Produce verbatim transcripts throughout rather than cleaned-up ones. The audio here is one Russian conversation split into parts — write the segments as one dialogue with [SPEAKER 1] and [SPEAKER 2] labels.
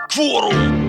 [SPEAKER 1] Кворум.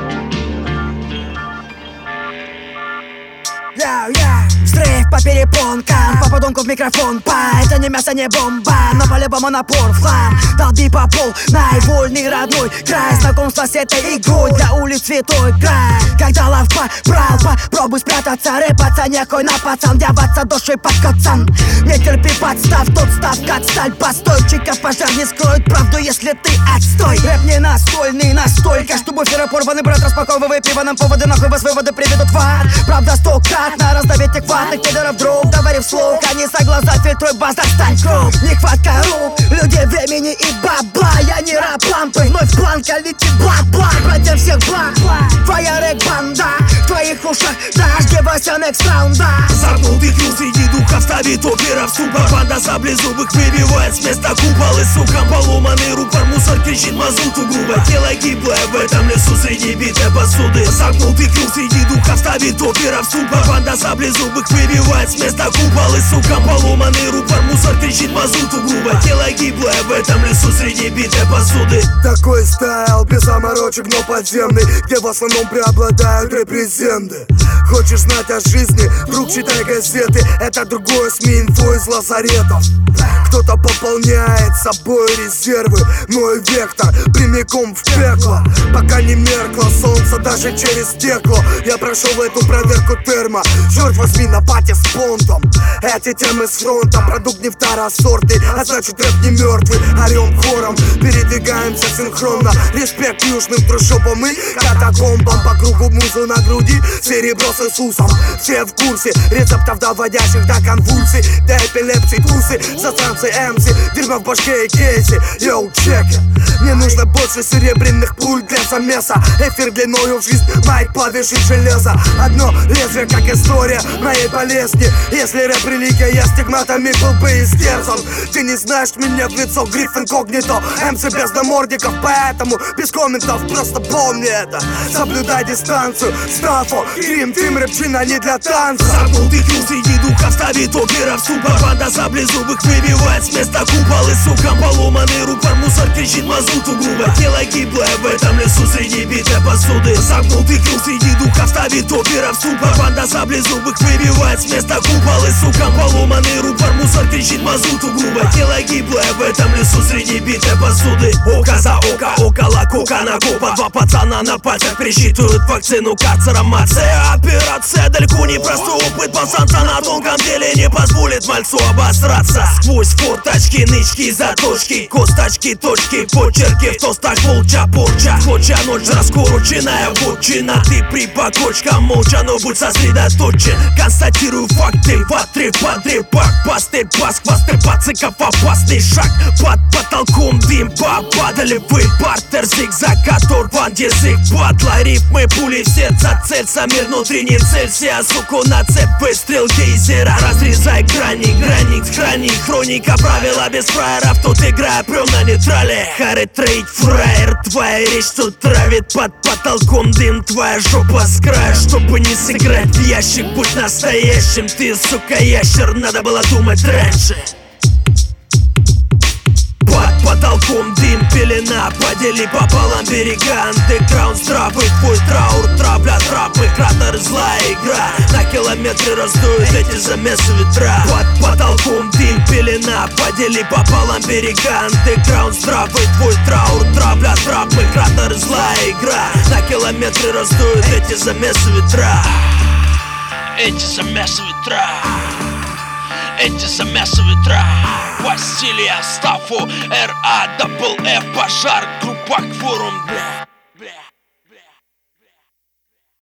[SPEAKER 2] Яу, яу, взрыв по перепонкам, по подонку в микрофон, па. Это не мясо, не бомба, но по-любому напор в хлам. Долби по пол, наивольный родной край. Знакомство с этой игрой для улиц святой край. Когда лавка брал, попробуй спрятаться. Рыпаться некой на пацан, деваться душой под кацан. Не терпи подстав, тот став как сталь. Постойчика пожар не скроет правду, если ты отстой. Рэп не настольный, настолько, что буферы порваны. Брат, распаковывай пиво, нам поводы, нахуй вас выводы приведут в ад. Правда сто крат на раздавить этих ватных пидоров друг. Говори вслух, они за глаза фильтруй, базар стань круг. Нехватка рук, людей, времени и бабла. Я не раб лампы, вновь планка летит бла-бла. Против всех благ, твоя рэк-банда. В твоих ушах дожди Вася next раунда.
[SPEAKER 1] Замкнутый крюк среди духов ставит оперов сука. Банда саблезубых выбивает с места куполы, сука. Поломанный рупор, мусор кричит мазуту грубо. Тело гиблое в этом лесу среди битой посуды. Замкнутый крюк среди духов ставит оперов сука. Банда саблезубых выбивает с места куполы, сука. Поломанный рупор, мусор кричит мазуту грубо. Тело гиблое в этом лесу среди битой посуды.
[SPEAKER 3] Такой стайл, без заморочек, но подземный, где в основном преобладают репрезенты. Хочешь знать о жизни? Друг, читай газеты. Это другое СМИ, инфо из лазаретов. Кто-то пополняет собой резервы, мой вектор прямиком в пекло. Пока не меркло солнце даже через стекло, я прошел эту проверку термо. Черт возьми, на пати с понтом. Эти темы с фронта, продукт не второсортный, а значит рэп не мертвый. Орем хором, передвигаемся синхронно. Респект южным трущобам и катакомбам. По кругу музу на груди, серебро с Иисусом. Все в курсе рецептов, доводящих до конвульсий, до эпилепсии, тусы, засранцы, эмси, дерьмо в башке и кейси. Йоу, чеки. Мне нужно больше серебряных пуль для замеса. Эфир длиною в жизнь, майк клавиши железа. Одно лезвие, как история моей болезни. Если рэп религия, я стигматами был бы истерзан. Ты не знаешь меня в лицо, гриф инкогнито. Эмси без намордников, поэтому без комментов. Просто помни это, соблюдай дистанцию. Стафо, Крим, Тим, рэпчина не для танца.
[SPEAKER 1] Замкнутый крюк среди духов ставит оперов сука. Банда саблезубых выбивает с места куполы, сука. Поломанный рупор, мусор кричит мазуту грубо. Тело гиблое в этом лесу среди битой посуды. Замкнутый крюк среди духов ставит оперов сука. Банда саблезубых выбивает с места куполы, сука. Поломанный рупор, мусор кричит мазуту грубо. Тело гиблое в этом лесу среди битой посуды. Око за око, около кока на копа. Два пацана на пальцах присчитывают вакцину карцером. Мация, операция, далеко не простой опыт. Пацанца на тонком деле не позволит мальцу обосраться. Сквозь форточки, нычки, заточки, косточки, точки, почерки в тостах волча порча. Хоча ночь раскороченная вотчина. Ты при покочках молча, но будь сосредоточен. Констатирую факты, ватры, подрыв, пак, пастырь, пас, хвасты, пациков, опасный шаг. Под потолком дым, попадали вы, партер, зигзаг, оторван язык, батла, рифмы, пули в сердце, цель, самир внутри не целься, суку на цепь, выстрел гейзера. Разрезай грани, границ, храни, хроника, правила без фраеров, тут игра прям на нейтрале. Харри трейд, фраер, твоя речь тут травит, под потолком дым, твоя жопа с края. Чтобы не сыграть в ящик, будь настоящим, ты, сука, ящер, надо было думать раньше. Под потолком дым, пелена, подели пополам берега. Андеграунд, страфы, твой траур, травля, трапы, кратер, злая игра. На километры раздуют эти замесы ветра. Под потолком дым, пелена, подели пополам берега. Андеграунд, страфы, твой траур, травля, трапы, кратер, злая игра. На километры раздуют эти замесы ветра. Эти замесы ветра. Эти замесы ветра. Василия, Стафу, Р А, Дабл Ф, пожар, группа Кворум, бля, бля.